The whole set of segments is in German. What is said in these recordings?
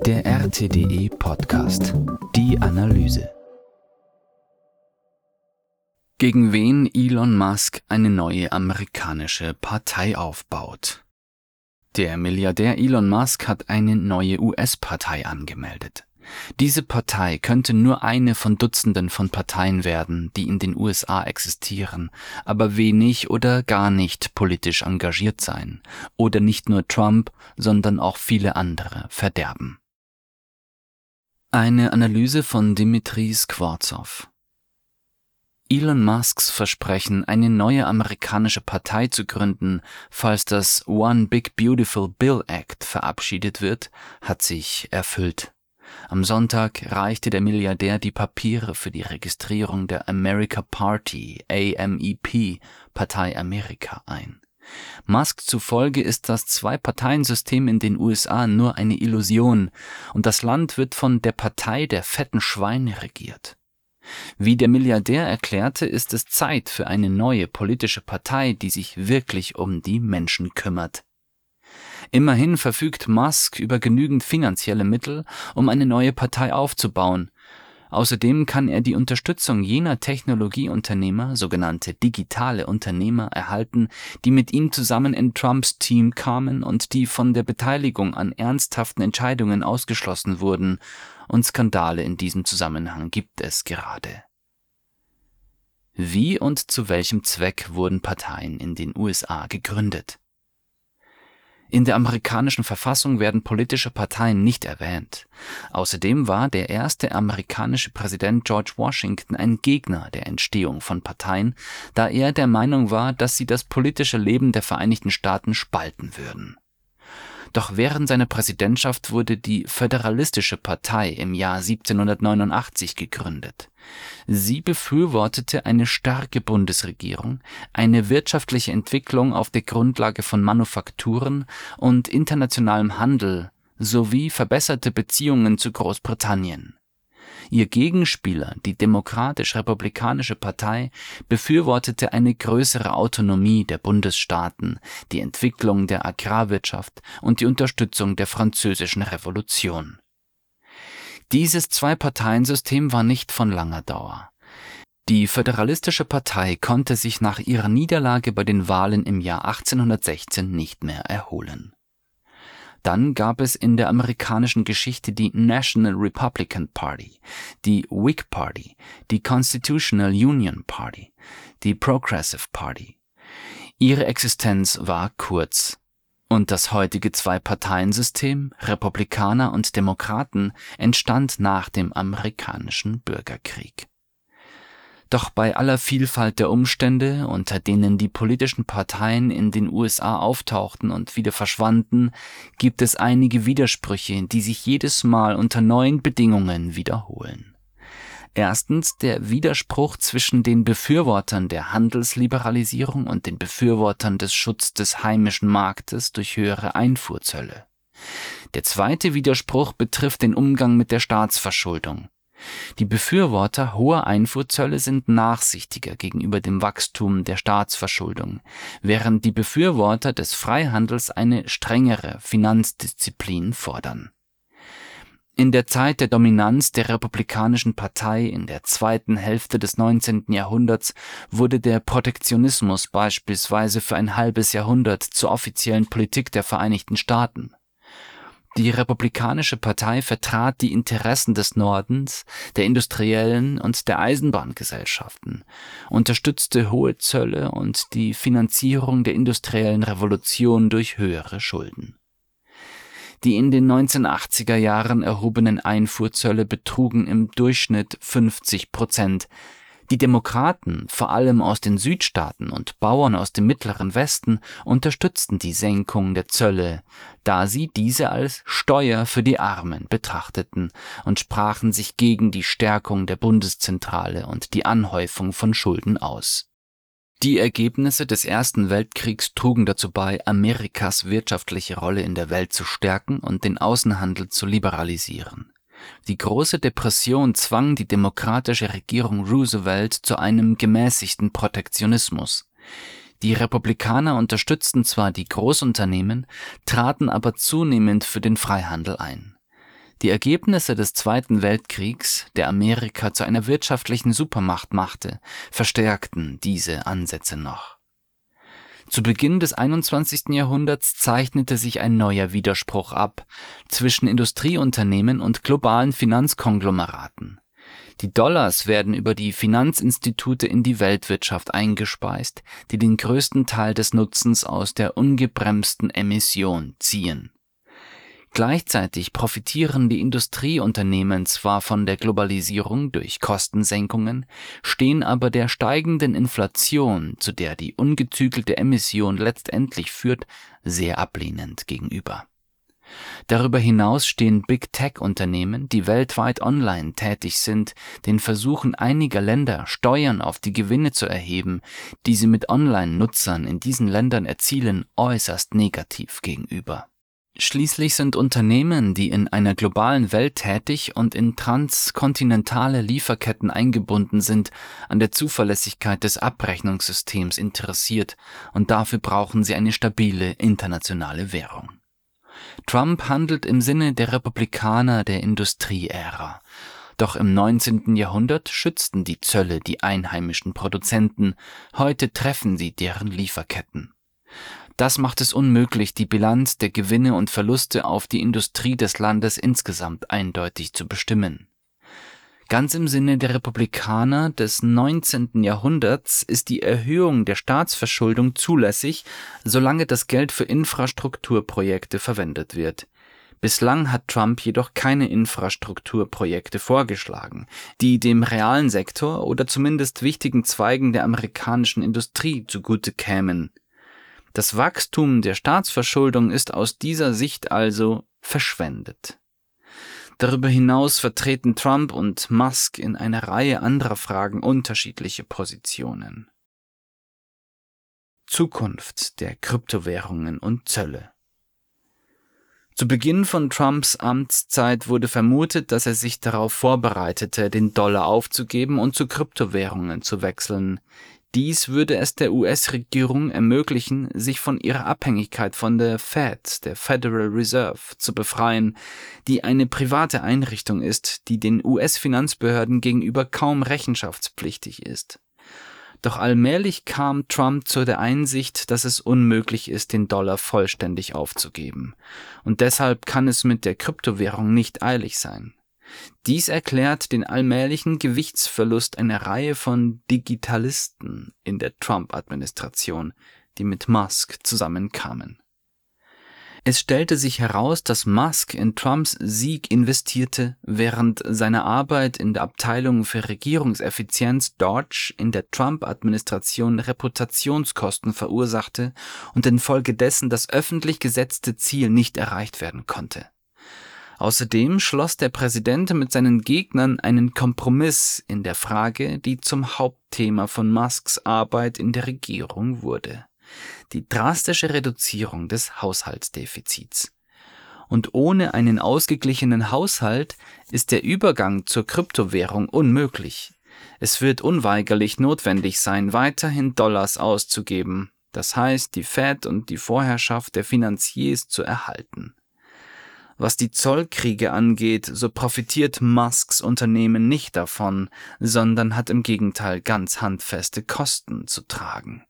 Der RTDE Podcast. Die Analyse. Gegen wen Elon Musk eine neue amerikanische Partei aufbaut. Der Milliardär Elon Musk hat eine neue US-Partei angemeldet. Diese Partei könnte nur eine von Dutzenden von Parteien werden, die in den USA existieren, aber wenig oder gar nicht politisch engagiert sein oder nicht nur Trump, sondern auch viele andere verderben. Eine Analyse von Dmitri Skvortsov. Elon Musks Versprechen, eine neue amerikanische Partei zu gründen, falls das One Big Beautiful Bill Act verabschiedet wird, hat sich erfüllt. Am Sonntag reichte der Milliardär die Papiere für die Registrierung der America Party, AMEP, Partei Amerika, ein. Musk zufolge ist das Zwei-Parteien-System in den USA nur eine Illusion und das Land wird von der Partei der fetten Schweine regiert. Wie der Milliardär erklärte, ist es Zeit für eine neue politische Partei, die sich wirklich um die Menschen kümmert. Immerhin verfügt Musk über genügend finanzielle Mittel, um eine neue Partei aufzubauen. Außerdem kann er die Unterstützung jener Technologieunternehmer, sogenannte digitale Unternehmer, erhalten, die mit ihm zusammen in Trumps Team kamen und die von der Beteiligung an ernsthaften Entscheidungen ausgeschlossen wurden, und Skandale in diesem Zusammenhang gibt es gerade. Wie und zu welchem Zweck wurden Parteien in den USA gegründet? In der amerikanischen Verfassung werden politische Parteien nicht erwähnt. Außerdem war der erste amerikanische Präsident George Washington ein Gegner der Entstehung von Parteien, da er der Meinung war, dass sie das politische Leben der Vereinigten Staaten spalten würden. Doch während seiner Präsidentschaft wurde die Föderalistische Partei im Jahr 1789 gegründet. Sie befürwortete eine starke Bundesregierung, eine wirtschaftliche Entwicklung auf der Grundlage von Manufakturen und internationalem Handel sowie verbesserte Beziehungen zu Großbritannien. Ihr Gegenspieler, die Demokratisch-Republikanische Partei, befürwortete eine größere Autonomie der Bundesstaaten, die Entwicklung der Agrarwirtschaft und die Unterstützung der Französischen Revolution. Dieses Zwei-Parteien-System war nicht von langer Dauer. Die Föderalistische Partei konnte sich nach ihrer Niederlage bei den Wahlen im Jahr 1816 nicht mehr erholen. Dann gab es in der amerikanischen Geschichte die National Republican Party, die Whig Party, die Constitutional Union Party, die Progressive Party. Ihre Existenz war kurz. Und das heutige Zwei-Parteien-System, Republikaner und Demokraten, entstand nach dem amerikanischen Bürgerkrieg. Doch bei aller Vielfalt der Umstände, unter denen die politischen Parteien in den USA auftauchten und wieder verschwanden, gibt es einige Widersprüche, die sich jedes Mal unter neuen Bedingungen wiederholen. Erstens der Widerspruch zwischen den Befürwortern der Handelsliberalisierung und den Befürwortern des Schutzes des heimischen Marktes durch höhere Einfuhrzölle. Der zweite Widerspruch betrifft den Umgang mit der Staatsverschuldung. Die Befürworter hoher Einfuhrzölle sind nachsichtiger gegenüber dem Wachstum der Staatsverschuldung, während die Befürworter des Freihandels eine strengere Finanzdisziplin fordern. In der Zeit der Dominanz der Republikanischen Partei in der zweiten Hälfte des 19. Jahrhunderts wurde der Protektionismus beispielsweise für ein halbes Jahrhundert zur offiziellen Politik der Vereinigten Staaten. Die Republikanische Partei vertrat die Interessen des Nordens, der Industriellen und der Eisenbahngesellschaften, unterstützte hohe Zölle und die Finanzierung der industriellen Revolution durch höhere Schulden. Die in den 1980er Jahren erhobenen Einfuhrzölle betrugen im Durchschnitt 50%. Die Demokraten, vor allem aus den Südstaaten und Bauern aus dem Mittleren Westen, unterstützten die Senkung der Zölle, da sie diese als Steuer für die Armen betrachteten und sprachen sich gegen die Stärkung der Bundeszentrale und die Anhäufung von Schulden aus. Die Ergebnisse des Ersten Weltkriegs trugen dazu bei, Amerikas wirtschaftliche Rolle in der Welt zu stärken und den Außenhandel zu liberalisieren. Die Große Depression zwang die demokratische Regierung Roosevelt zu einem gemäßigten Protektionismus. Die Republikaner unterstützten zwar die Großunternehmen, traten aber zunehmend für den Freihandel ein. Die Ergebnisse des Zweiten Weltkriegs, der Amerika zu einer wirtschaftlichen Supermacht machte, verstärkten diese Ansätze noch. Zu Beginn des 21. Jahrhunderts zeichnete sich ein neuer Widerspruch ab zwischen Industrieunternehmen und globalen Finanzkonglomeraten. Die Dollars werden über die Finanzinstitute in die Weltwirtschaft eingespeist, die den größten Teil des Nutzens aus der ungebremsten Emission ziehen. Gleichzeitig profitieren die Industrieunternehmen zwar von der Globalisierung durch Kostensenkungen, stehen aber der steigenden Inflation, zu der die ungezügelte Emission letztendlich führt, sehr ablehnend gegenüber. Darüber hinaus stehen Big-Tech-Unternehmen, die weltweit online tätig sind, den Versuchen einiger Länder, Steuern auf die Gewinne zu erheben, die sie mit Online-Nutzern in diesen Ländern erzielen, äußerst negativ gegenüber. Schließlich sind Unternehmen, die in einer globalen Welt tätig und in transkontinentale Lieferketten eingebunden sind, an der Zuverlässigkeit des Abrechnungssystems interessiert, und dafür brauchen sie eine stabile internationale Währung. Trump handelt im Sinne der Republikaner der Industrieära. Doch im 19. Jahrhundert schützten die Zölle die einheimischen Produzenten, heute treffen sie deren Lieferketten. Das macht es unmöglich, die Bilanz der Gewinne und Verluste auf die Industrie des Landes insgesamt eindeutig zu bestimmen. Ganz im Sinne der Republikaner des 19. Jahrhunderts ist die Erhöhung der Staatsverschuldung zulässig, solange das Geld für Infrastrukturprojekte verwendet wird. Bislang hat Trump jedoch keine Infrastrukturprojekte vorgeschlagen, die dem realen Sektor oder zumindest wichtigen Zweigen der amerikanischen Industrie zugute kämen. Das Wachstum der Staatsverschuldung ist aus dieser Sicht also verschwendet. Darüber hinaus vertreten Trump und Musk in einer Reihe anderer Fragen unterschiedliche Positionen. Zukunft der Kryptowährungen und Zölle. Zu Beginn von Trumps Amtszeit wurde vermutet, dass er sich darauf vorbereitete, den Dollar aufzugeben und zu Kryptowährungen zu wechseln. Dies würde es der US-Regierung ermöglichen, sich von ihrer Abhängigkeit von der Fed, der Federal Reserve, zu befreien, die eine private Einrichtung ist, die den US-Finanzbehörden gegenüber kaum rechenschaftspflichtig ist. Doch allmählich kam Trump zu der Einsicht, dass es unmöglich ist, den Dollar vollständig aufzugeben. Und deshalb kann es mit der Kryptowährung nicht eilig sein. Dies erklärt den allmählichen Gewichtsverlust einer Reihe von Digitalisten in der Trump-Administration, die mit Musk zusammenkamen. Es stellte sich heraus, dass Musk in Trumps Sieg investierte, während seine Arbeit in der Abteilung für Regierungseffizienz Dodge in der Trump-Administration Reputationskosten verursachte und infolgedessen das öffentlich gesetzte Ziel nicht erreicht werden konnte. Außerdem schloss der Präsident mit seinen Gegnern einen Kompromiss in der Frage, die zum Hauptthema von Musks Arbeit in der Regierung wurde: die drastische Reduzierung des Haushaltsdefizits. Und ohne einen ausgeglichenen Haushalt ist der Übergang zur Kryptowährung unmöglich. Es wird unweigerlich notwendig sein, weiterhin Dollars auszugeben, das heißt, die Fed und die Vorherrschaft der Finanziers zu erhalten. Was die Zollkriege angeht, so profitiert Musks Unternehmen nicht davon, sondern hat im Gegenteil ganz handfeste Kosten zu tragen.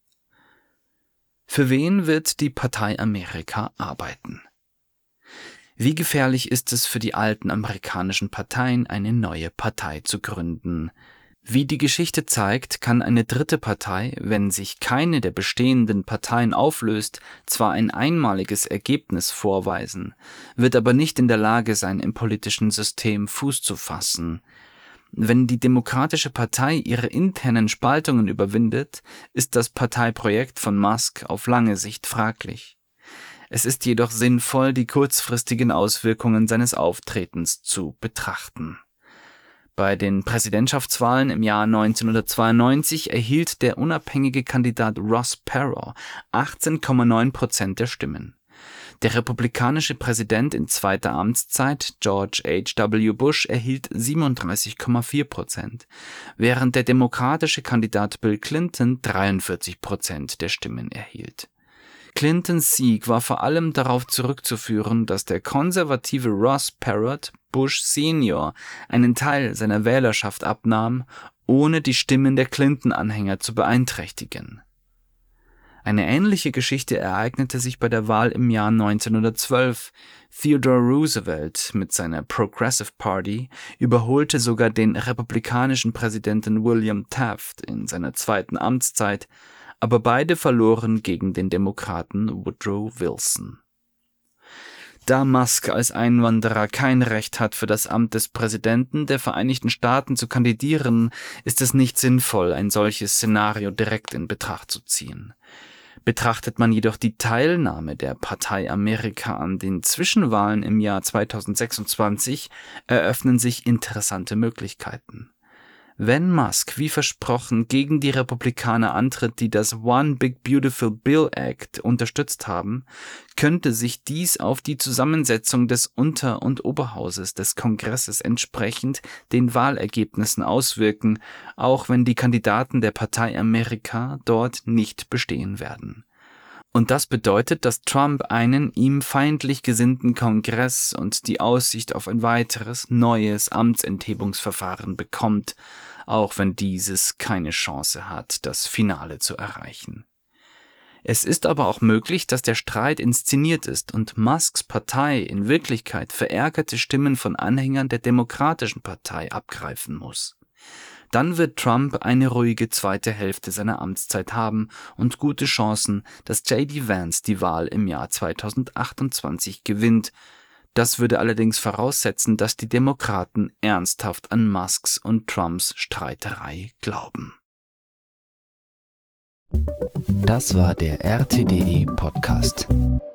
Für wen wird die Partei Amerika arbeiten? Wie gefährlich ist es für die alten amerikanischen Parteien, eine neue Partei zu gründen? Wie die Geschichte zeigt, kann eine dritte Partei, wenn sich keine der bestehenden Parteien auflöst, zwar ein einmaliges Ergebnis vorweisen, wird aber nicht in der Lage sein, im politischen System Fuß zu fassen. Wenn die Demokratische Partei ihre internen Spaltungen überwindet, ist das Parteiprojekt von Musk auf lange Sicht fraglich. Es ist jedoch sinnvoll, die kurzfristigen Auswirkungen seines Auftretens zu betrachten. Bei den Präsidentschaftswahlen im Jahr 1992 erhielt der unabhängige Kandidat Ross Perot 18,9% der Stimmen. Der republikanische Präsident in zweiter Amtszeit, George H.W. Bush, erhielt 37,4%, während der demokratische Kandidat Bill Clinton 43% der Stimmen erhielt. Clintons Sieg war vor allem darauf zurückzuführen, dass der konservative Ross Perot Bush Senior einen Teil seiner Wählerschaft abnahm, ohne die Stimmen der Clinton-Anhänger zu beeinträchtigen. Eine ähnliche Geschichte ereignete sich bei der Wahl im Jahr 1912. Theodore Roosevelt mit seiner Progressive Party überholte sogar den republikanischen Präsidenten William Taft in seiner zweiten Amtszeit, aber beide verloren gegen den Demokraten Woodrow Wilson. Da Musk als Einwanderer kein Recht hat, für das Amt des Präsidenten der Vereinigten Staaten zu kandidieren, ist es nicht sinnvoll, ein solches Szenario direkt in Betracht zu ziehen. Betrachtet man jedoch die Teilnahme der Partei Amerika an den Zwischenwahlen im Jahr 2026, eröffnen sich interessante Möglichkeiten. Wenn Musk, wie versprochen, gegen die Republikaner antritt, die das One Big Beautiful Bill Act unterstützt haben, könnte sich dies auf die Zusammensetzung des Unter- und Oberhauses des Kongresses entsprechend den Wahlergebnissen auswirken, auch wenn die Kandidaten der Partei Amerika dort nicht bestehen werden. Und das bedeutet, dass Trump einen ihm feindlich gesinnten Kongress und die Aussicht auf ein weiteres, neues Amtsenthebungsverfahren bekommt, auch wenn dieses keine Chance hat, das Finale zu erreichen. Es ist aber auch möglich, dass der Streit inszeniert ist und Musks Partei in Wirklichkeit verärgerte Stimmen von Anhängern der Demokratischen Partei abgreifen muss. Dann wird Trump eine ruhige zweite Hälfte seiner Amtszeit haben und gute Chancen, dass J.D. Vance die Wahl im Jahr 2028 gewinnt. Das würde allerdings voraussetzen, dass die Demokraten ernsthaft an Musks und Trumps Streiterei glauben. Das war der RTDE Podcast.